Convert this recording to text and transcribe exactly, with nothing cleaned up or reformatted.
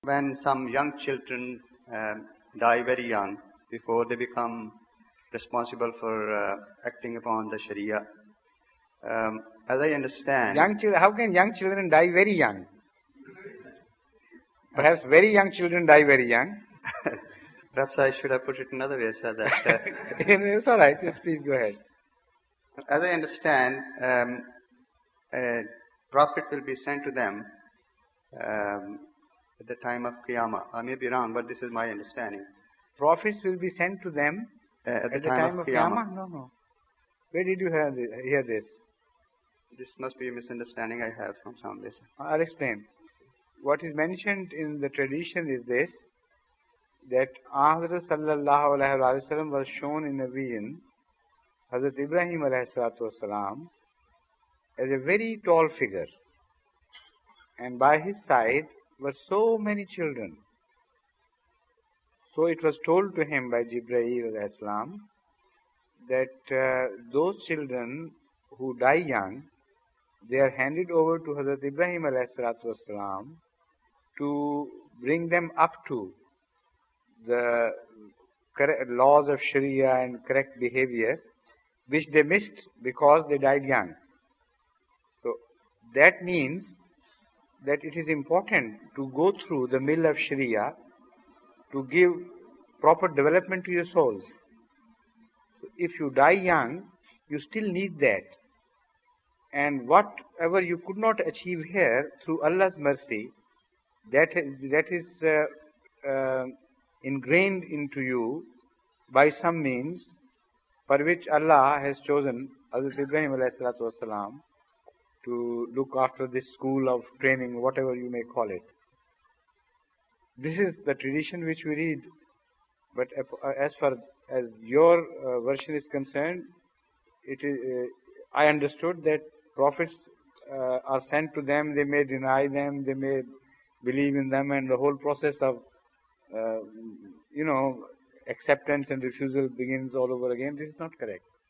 when some young children uh, die very young before they become responsible for uh, acting upon the Sharia. Um, as I understand, young children, how can young children die very young? Perhaps very young children die very young. Perhaps I should have put it another way, so that uh, it's all right. Yes, please go ahead. As I understand, um, a prophet will be sent to them um, at the time of Qiyamah. I may be wrong, but this is my understanding. Prophets will be sent to them uh, at, at the, the time, time of of Qiyamah. Qiyamah? No, no. Where did you hear this? Hear this? This must be a misunderstanding I have from some this. I'll explain. What is mentioned in the tradition is this, that Hazrat Sallallahu Alaihi Wasallam was shown in a vision, Hazrat Ibrahim Alayhi Salatu Wasalam, as a very tall figure, and by his side were so many children. So it was told to him by Jibreel Alayhi Salam that uh, those children who die young, they are handed over to Hazrat Ibrahim Alayhi Salatu Wasalam to bring them up to the correct laws of Sharia and correct behavior, which they missed because they died young. So that means that it is important to go through the mill of Sharia to give proper development to your souls. So if you die young, you still need that. And whatever you could not achieve here, through Allah's mercy, that, that is uh, uh, ingrained into you by some means for which Allah has chosen Hazrat Ibrahim alayhi salatu wasalam to look after this school of training, whatever you may call it. This is the tradition which we read. But as far as your uh, version is concerned, it is, uh, I understood that prophets uh, are sent to them, they may deny them, they may believe in them, and the whole process of, uh, you know, acceptance and refusal begins all over again. This is not correct.